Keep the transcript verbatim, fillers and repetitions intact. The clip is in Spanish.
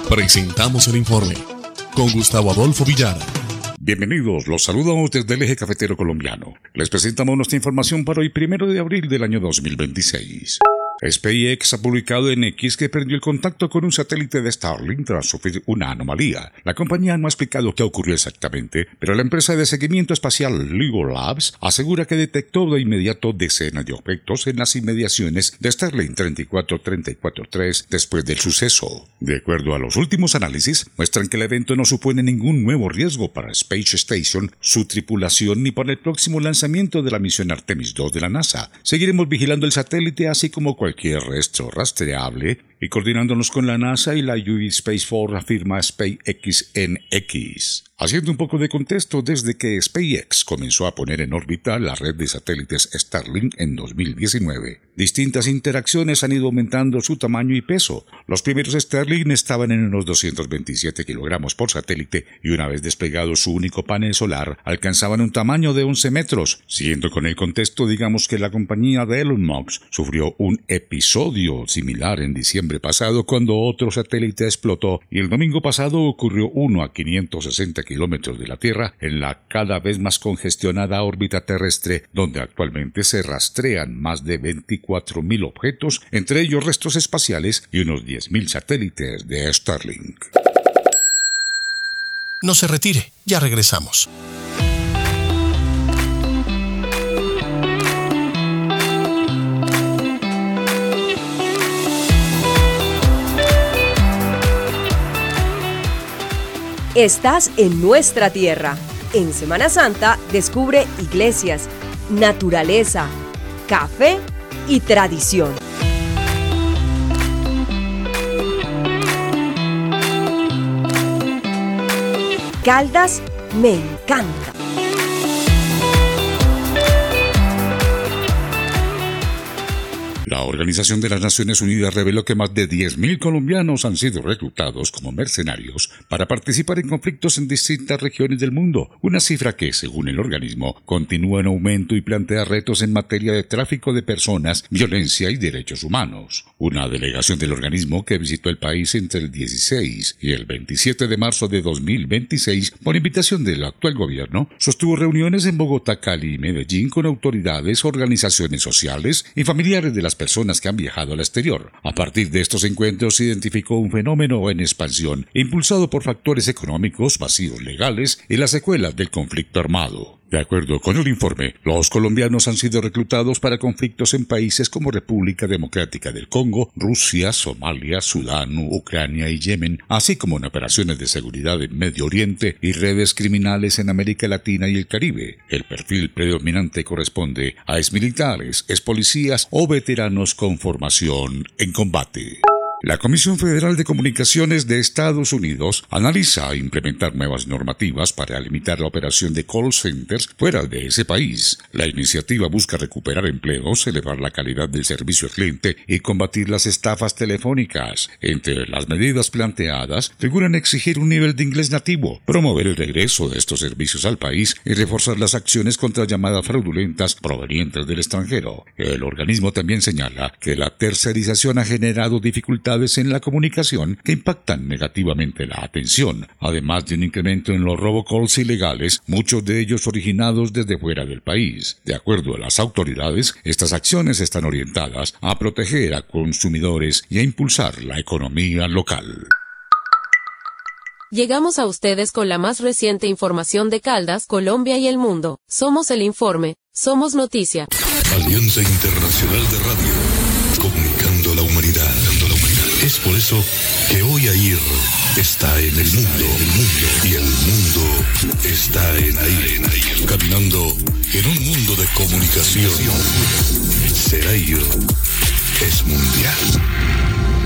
Presentamos el informe con Gustavo Adolfo Villara. Bienvenidos, los saludamos desde el Eje Cafetero Colombiano. Les presentamos nuestra información para hoy, primero de abril del año dos mil veintiséis. SpaceX ha publicado en X que perdió el contacto con un satélite de Starlink tras sufrir una anomalía. La compañía no ha explicado qué ocurrió exactamente, pero la empresa de seguimiento espacial LIGO Labs asegura que detectó de inmediato decenas de objetos en las inmediaciones de Starlink treinta y cuatro treinta y cuatro tres después del suceso. De acuerdo a los últimos análisis, muestran que el evento no supone ningún nuevo riesgo para Space Station, su tripulación ni para el próximo lanzamiento de la misión Artemis dos de la NASA. Seguiremos vigilando el satélite así como cualquier cualquier resto rastreable y coordinándonos con la NASA y la U S Space Force, afirma SpaceX en X. Haciendo un poco de contexto, desde que SpaceX comenzó a poner en órbita la red de satélites Starlink en dos mil diecinueve, distintas interacciones han ido aumentando su tamaño y peso. Los primeros Starlink estaban en unos doscientos veintisiete kilogramos por satélite y una vez desplegado su único panel solar, alcanzaban un tamaño de once metros. Siguiendo con el contexto, digamos que la compañía de Elon Musk sufrió un episodio similar en diciembre pasado cuando otro satélite explotó y el domingo pasado ocurrió uno a quinientos sesenta kilómetros de la Tierra en la cada vez más congestionada órbita terrestre, donde actualmente se rastrean más de veinticuatro mil objetos, entre ellos restos espaciales y unos diez mil satélites de Starlink. No se retire, ya regresamos. Estás en nuestra tierra. En Semana Santa descubre iglesias, naturaleza, café y tradición. Caldas me encanta. La Organización de las Naciones Unidas reveló que más de diez mil colombianos han sido reclutados como mercenarios para participar en conflictos en distintas regiones del mundo, una cifra que, según el organismo, continúa en aumento y plantea retos en materia de tráfico de personas, violencia y derechos humanos. Una delegación del organismo que visitó el país entre el dieciséis y el veintisiete de marzo de dos mil veintiséis, por invitación del actual gobierno, sostuvo reuniones en Bogotá, Cali y Medellín con autoridades, organizaciones sociales y familiares de las personas que han viajado al exterior. A partir de estos encuentros se identificó un fenómeno en expansión, impulsado por factores económicos, vacíos legales y las secuelas del conflicto armado. De acuerdo con el informe, los colombianos han sido reclutados para conflictos en países como República Democrática del Congo, Rusia, Somalia, Sudán, Ucrania y Yemen, así como en operaciones de seguridad en Medio Oriente y redes criminales en América Latina y el Caribe. El perfil predominante corresponde a exmilitares, expolicías o veteranos con formación en combate. La Comisión Federal de Comunicaciones de Estados Unidos analiza implementar nuevas normativas para limitar la operación de call centers fuera de ese país. La iniciativa busca recuperar empleos, elevar la calidad del servicio al cliente y combatir las estafas telefónicas. Entre las medidas planteadas figuran exigir un nivel de inglés nativo, promover el regreso de estos servicios al país y reforzar las acciones contra llamadas fraudulentas provenientes del extranjero. El organismo también señala que la tercerización ha generado dificultades en la comunicación que impactan negativamente la atención, además de un incremento en los robocalls ilegales, muchos de ellos originados desde fuera del país. De acuerdo a las autoridades, estas acciones están orientadas a proteger a consumidores y a impulsar la economía local. Llegamos a ustedes con la más reciente información de Caldas, Colombia y el mundo. Somos el informe, somos noticia. Alianza Internacional de Radio, comunicando la humanidad. Es por eso que hoy AIR está en el mundo, el mundo y el mundo está en AIR, caminando en un mundo de comunicación. Ser AIR es mundial.